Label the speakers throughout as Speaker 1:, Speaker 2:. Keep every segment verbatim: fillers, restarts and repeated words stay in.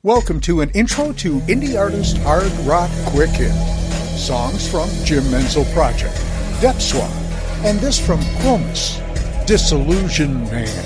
Speaker 1: Welcome to an intro to indie artist hard rock quick hit. Songs from Jim Menzel Project, Depth Swap, and this from Chromis, Disillusion Man.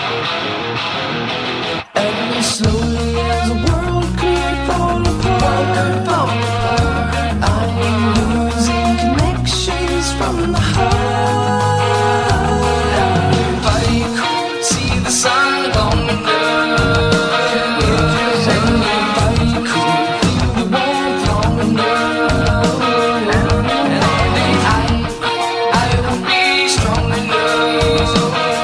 Speaker 2: And slowly as the world could fall apart, I am losing connections from the heart. Everybody could see the sun long enough, and everybody could feel the warmth long enough, and one day I, I will be strong enough.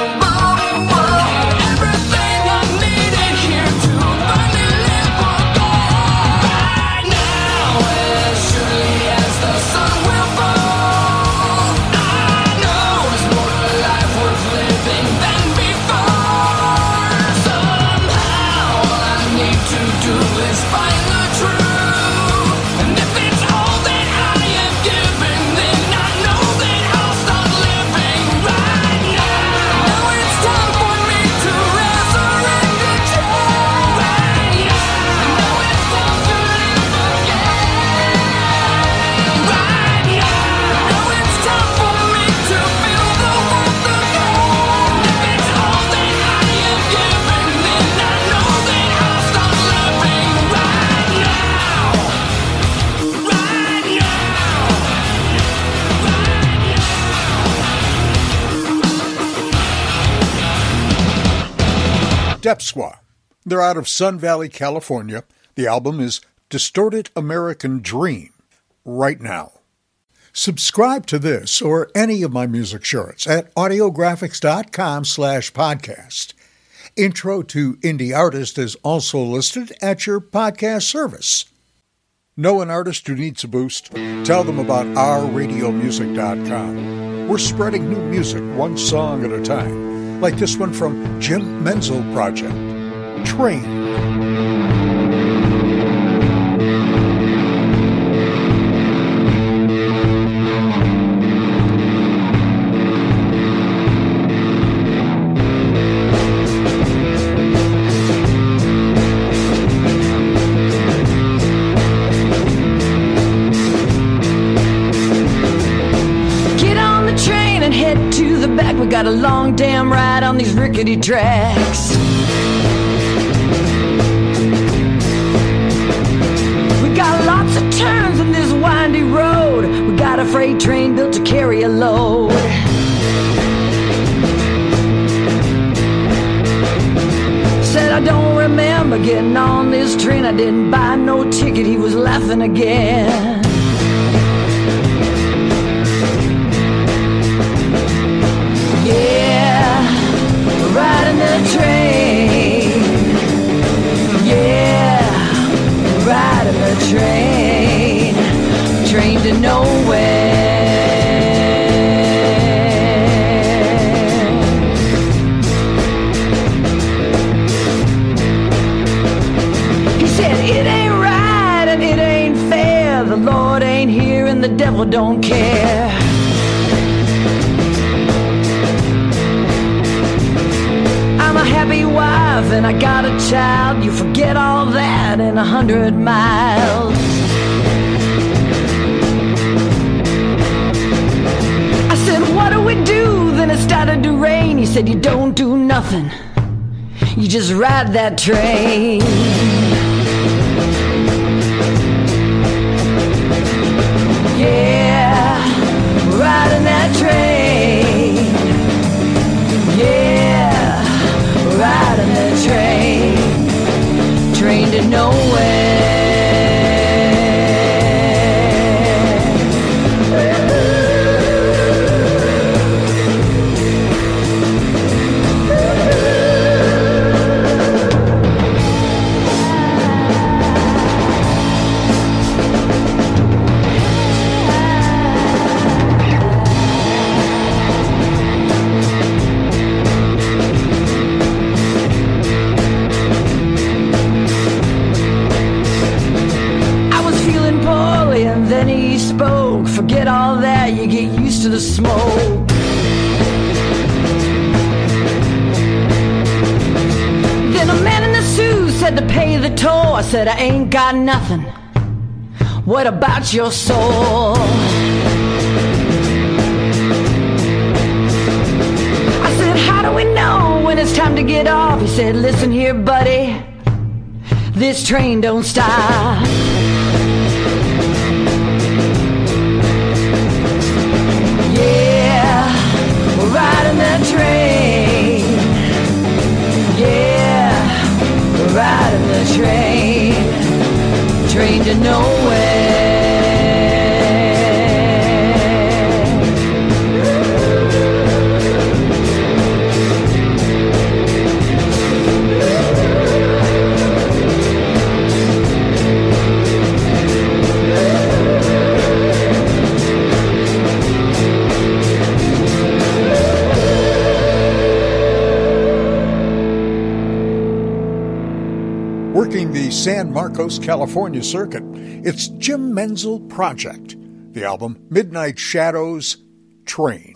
Speaker 2: Everything I needed here to finally live for God. Right now, as surely as the sun will fall, I know there's more to life worth living than before. Somehow, all I need to do is find the truth. And if it's all that I am given, then I know that I'll start living right now. Now it's time for me to resurrect again. Right now, now it's time to live again. Right now, now it's time for me to feel the warmth again. If it's all that I am given, then I know that I'll start living right now. Right
Speaker 1: Depswa. They're out of Sun Valley, California. The album is Distorted American Dream, Right Now. Subscribe to this or any of my music shorts at audiographics.com slash podcast. Intro to Indie Artist is also listed at your podcast service. Know an artist who needs a boost? Tell them about our radio music dot com. We're spreading new music one song at a time, like this one from Jim Menzel Project, Train.
Speaker 2: Get on the train and head to the back. We got a long damn ride on these rickety tracks. We got lots of turns in this windy road. We got a freight train built to carry a load. Said I don't remember getting on this train. I didn't buy no ticket. He was laughing again. Yeah, riding the train. Yeah, riding the train. Train to nowhere. He said it ain't right and it ain't fair. The Lord ain't here and the devil don't care. I'm a happy wife and I got a child. You forget all that in a hundred miles. I said, what do we do? Then it started to rain. He said, you don't do nothing. You just ride that train. Yeah, riding that train. Yeah, riding the train, train to nowhere. Then he spoke, forget all that, you get used to the smoke. Then a man in a suit said to pay the toll. I said, I ain't got nothing. What about your soul? I said, how do we know when it's time to get off, he said, listen here, buddy, this train don't stop. Yeah, we're riding that train. Yeah, we're riding the train. Train to nowhere.
Speaker 1: Working the San Marcos, California circuit, it's Jim Menzel Project, the album Midnight Shadows, Train.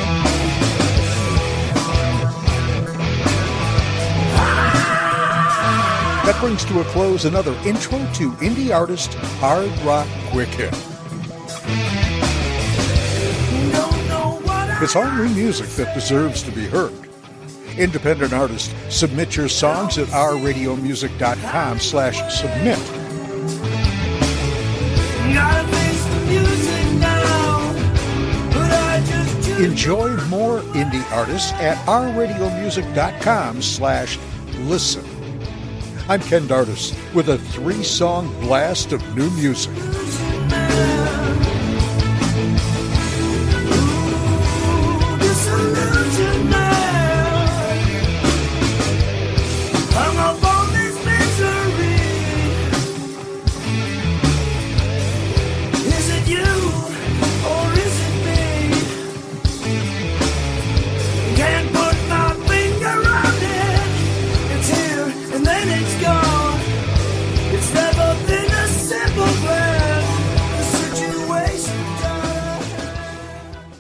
Speaker 1: That brings to a close another intro to indie artist Hard Rock Quick Hit. It's all new music that deserves to be heard. Independent artists, submit your songs at ourradiomusic.com slash submit. Enjoy more indie artists at ourradiomusic.com slash listen. I'm Ken Dardis with a three-song blast of new music.